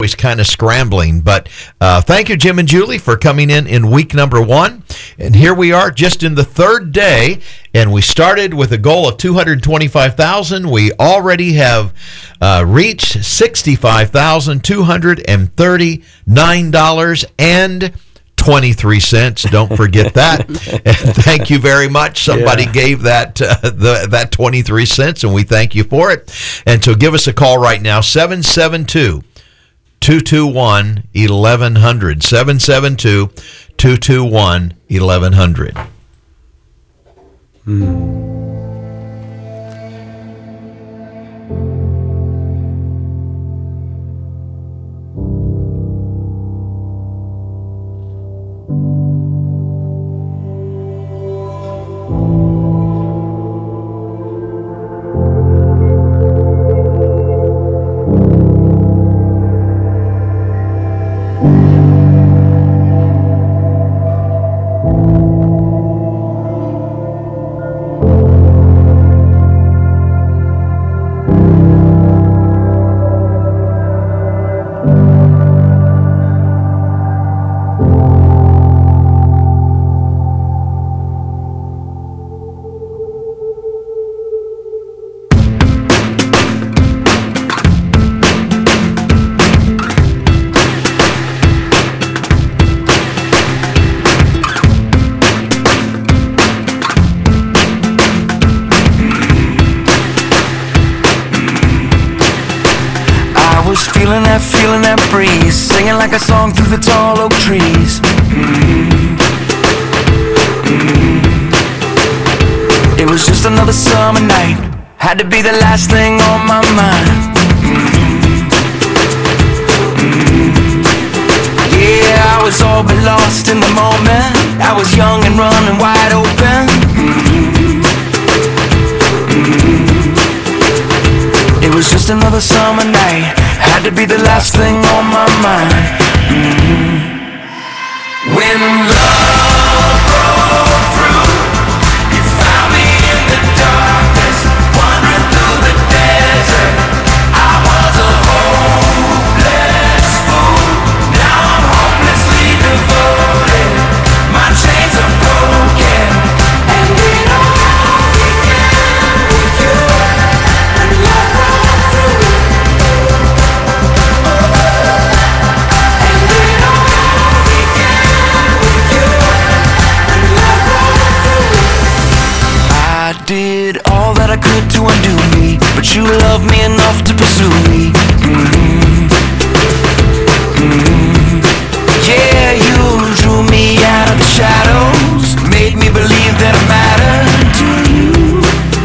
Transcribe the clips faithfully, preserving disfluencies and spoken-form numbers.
always kind of scrambling. But uh, thank you, Jim and Julie, for coming in in week number one. And here we are just in the third day, and we started with a goal of two hundred twenty-five thousand dollars. We already have uh, reached sixty-five thousand two hundred thirty-nine dollars and twenty-three cents. Don't forget that. And thank you very much. Somebody yeah. gave that uh, the, that twenty-three cents, and we thank you for it. And so give us a call right now, seven seven two, two two one, eleven hundred, seven seven two, two two one, eleven hundred. Hmm. Feeling that, feeling that breeze, singing like a song through the tall oak trees. Mm-hmm. Mm-hmm. It was just another summer night, had to be the last thing on my mind. Mm-hmm. Mm-hmm. Yeah, I was all but lost in the moment. I was young and running wide open. Mm-hmm. Mm-hmm. It was just another summer night, had to be the last thing on my mind. Mm-hmm. When love broke through, you found me in the darkness, wandering through the desert. I was a hopeless fool, now I'm hopelessly devoted. My chains are broken, and it all began with you. When love broke through. Did all that I could to undo me, but you loved me enough to pursue me. Mm-hmm. Mm-hmm. Yeah, you drew me out of the shadows, made me believe that I mattered to you.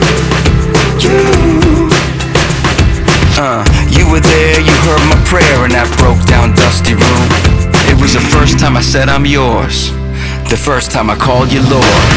You uh, you were there, you heard my prayer in that broke down dusty room. It was the first time I said I'm yours, the first time I called you Lord.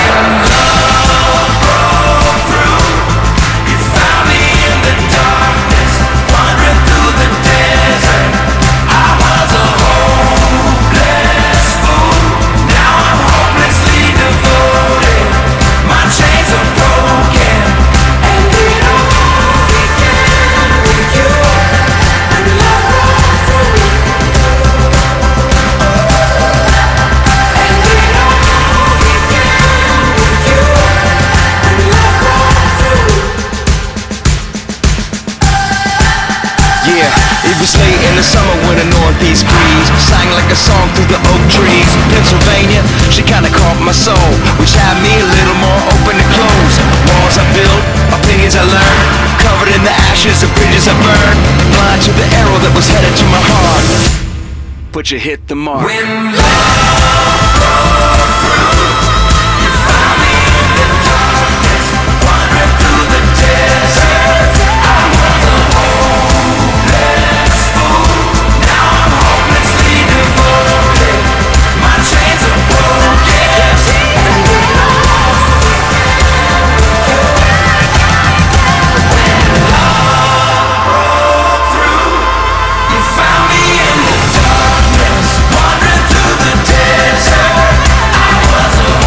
It was late in the summer when a northeast breeze sang like a song through the oak trees. Pennsylvania, she kinda caught my soul, which had me a little more open to close. Walls I built, opinions I learned, covered in the ashes of bridges I burned, blind to the arrow that was headed to my heart. But you hit the mark. When love broke through, you found me in the darkness, wandering through the desert. I was a hopeless fool, now I'm hopelessly devoted. My chains are broken, and we lost when love broke through. You found me in the darkness, wandering through the desert. I was a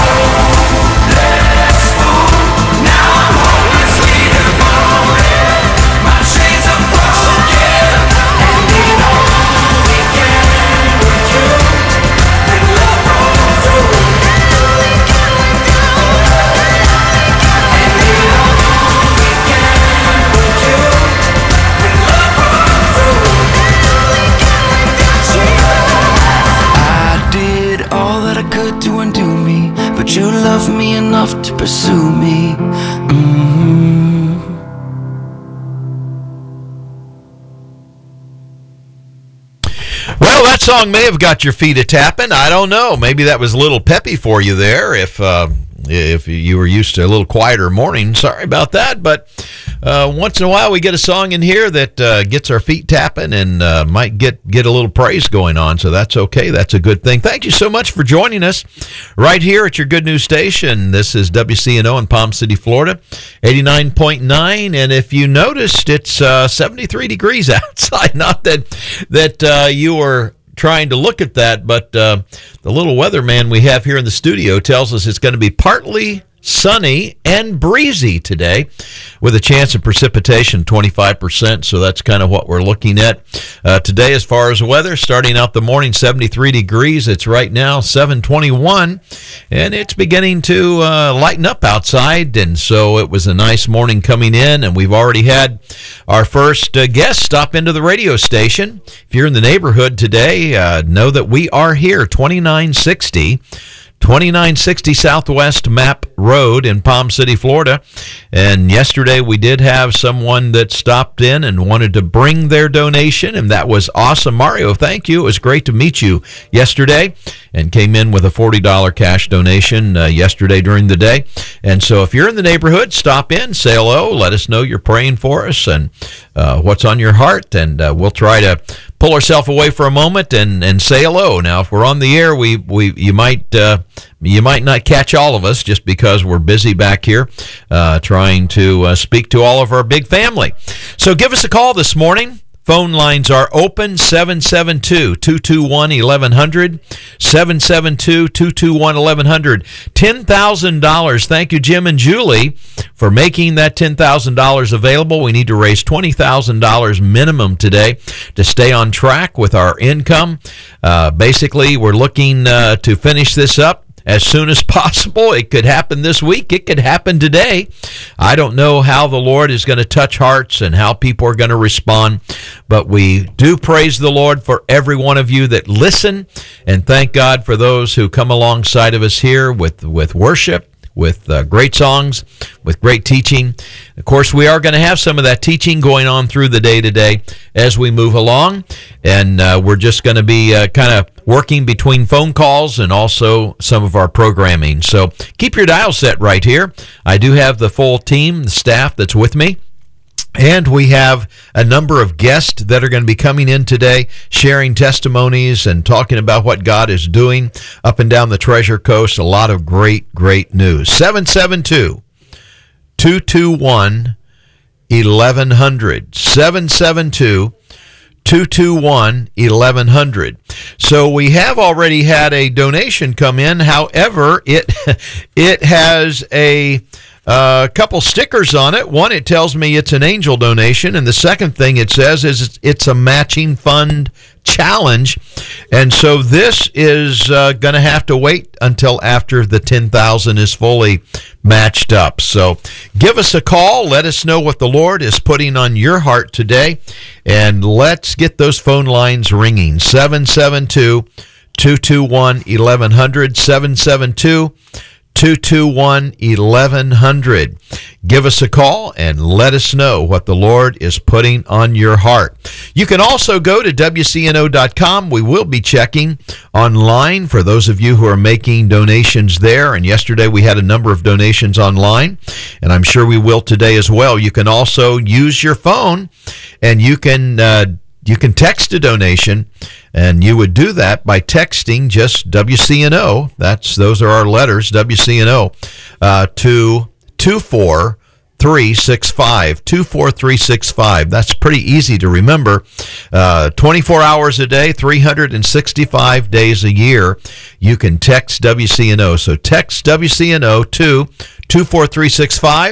pursue me. Mm-hmm. Well, that song may have got your feet a tapping. I don't know. Maybe that was a little peppy for you there. If uh, if you were used to a little quieter morning, sorry about that. But uh, once in a while, we get a song in here that uh, gets our feet tapping and uh, might get get a little praise going on. So that's okay. That's a good thing. Thank you so much for joining us right here at your good news station. This is W C N O in Palm City, Florida, eighty-nine point nine. And if you noticed, it's uh, seventy-three degrees outside. Not that that uh, you were trying to look at that, but uh, the little weatherman we have here in the studio tells us it's going to be partly sunny and breezy today with a chance of precipitation twenty-five percent, so that's kind of what we're looking at uh, today as far as weather. Starting out the morning, seventy-three degrees. It's right now seven twenty-one, and it's beginning to uh, lighten up outside, and so it was a nice morning coming in, and we've already had our first uh, guest stop into the radio station. If you're in the neighborhood today, uh, know that we are here, twenty-nine sixty twenty-nine sixty Southwest Map Road in Palm City, Florida. And yesterday we did have someone that stopped in and wanted to bring their donation, and that was awesome. Mario, thank you. It was great to meet you yesterday, and came in with a forty dollars cash donation uh, yesterday during the day. And so if you're in the neighborhood, stop in, say hello, let us know you're praying for us and uh, what's on your heart, and uh, we'll try to pull ourselves away for a moment and, and say hello. Now, if we're on the air, we we you might uh, you might not catch all of us just because we're busy back here uh, trying to uh, speak to all of our big family. So give us a call this morning. Phone lines are open, seven seven two, two two one, eleven hundred, seven seven two, two two one, eleven hundred. ten thousand dollars. Thank you, Jim and Julie, for making that ten thousand dollars available. We need to raise twenty thousand dollars minimum today to stay on track with our income. Uh, basically, we're looking uh, to finish this up as soon as possible. It could happen this week. It could happen today. I don't know how the Lord is going to touch hearts and how people are going to respond, but we do praise the Lord for every one of you that listen, and thank God for those who come alongside of us here with, with worship, with uh, great songs, with great teaching. Of course, we are going to have some of that teaching going on through the day today as we move along, and uh, we're just going to be uh, kind of working between phone calls and also some of our programming. So keep your dial set right here. I do have the full team, the staff that's with me. And we have a number of guests that are going to be coming in today, sharing testimonies and talking about what God is doing up and down the Treasure Coast. A lot of great, great news. seven seven two, two two one, eleven hundred. seven seven two, two two one, eleven hundred. So we have already had a donation come in. However, it it has a A uh, couple stickers on it. One, it tells me it's an angel donation, and the second thing it says is it's, it's a matching fund challenge. And so this is uh, going to have to wait until after the ten thousand is fully matched up. So give us a call. Let us know what the Lord is putting on your heart today, and let's get those phone lines ringing. seven seven two, two two one, eleven hundred, seven seven two, two two one, eleven hundred. Give us a call and let us know what the Lord is putting on your heart. You can also go to W C N O dot com. We will be checking online for those of you who are making donations there. And yesterday we had a number of donations online, and I'm sure we will today as well. You can also use your phone, and you can uh, you can text a donation, and you would do that by texting just W C N O. That's those are our letters, W C N O, uh, to two four three six five. two four three six five. That's pretty easy to remember. Uh, twenty-four hours a day, three hundred sixty-five days a year, you can text W C N O. So text W C N O to two four three six five.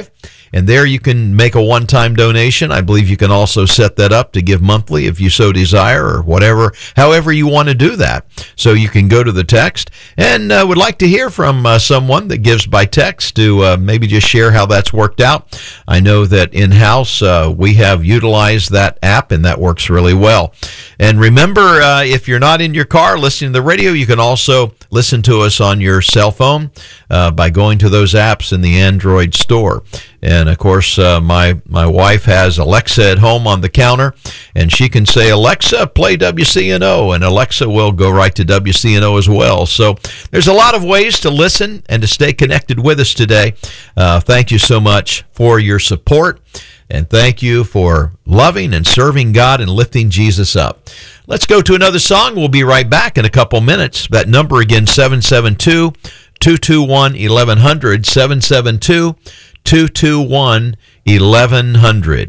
And there you can make a one-time donation. I believe you can also set that up to give monthly if you so desire, or whatever, however you want to do that. So you can go to the text, and uh, would like to hear from uh, someone that gives by text to uh, maybe just share how that's worked out. I know that in-house uh, we have utilized that app, and that works really well. And remember, uh, if you're not in your car listening to the radio, you can also listen to us on your cell phone uh, by going to those apps in the Android store. And of course, uh, my my wife has Alexa at home on the counter, and she can say, "Alexa, play W C N O," and Alexa will go right to W C N O as well. So there's a lot of ways to listen and to stay connected with us today. Uh, thank you so much for your support, and thank you for loving and serving God and lifting Jesus up. Let's go to another song. We'll be right back in a couple minutes. That number again, seven seven two, two two one, eleven hundred, seven seven two, two two one, eleven hundred.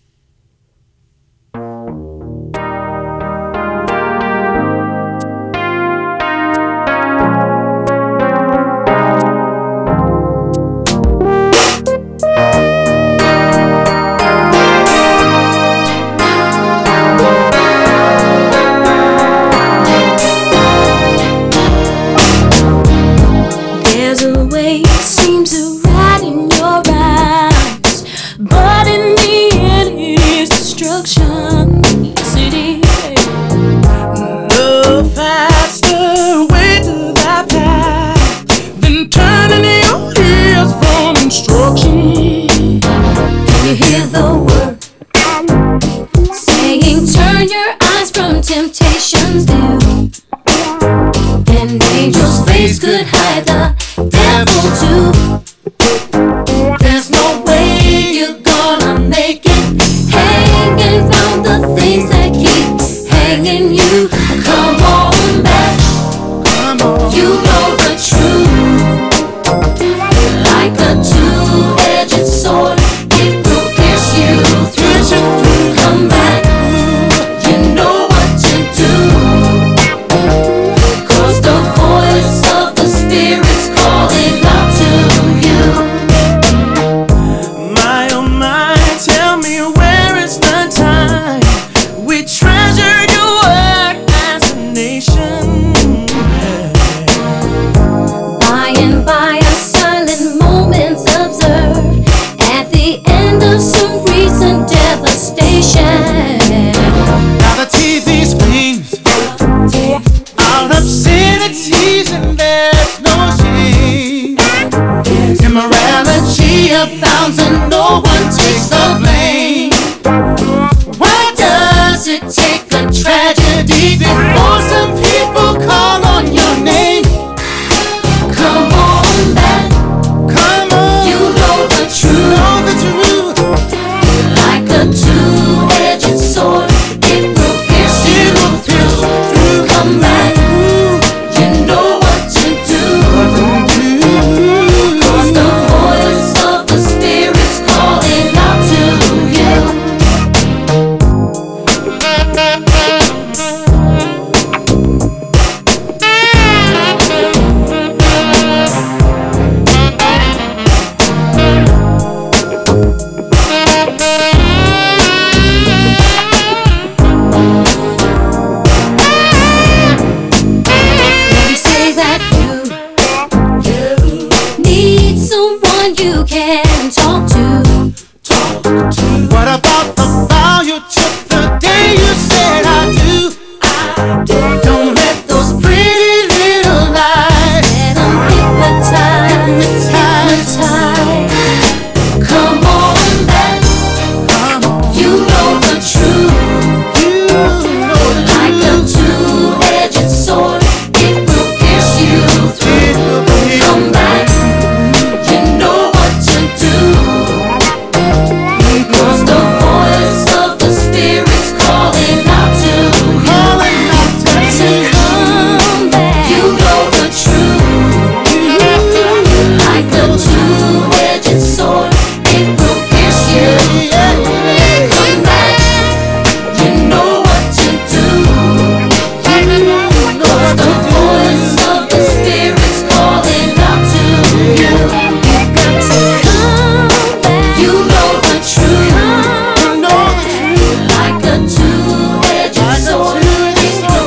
Temptations do, and angels' face could hide the devil too. There's no way you're gonna make it, hanging from the things that keep hanging you. Come on back, come on. You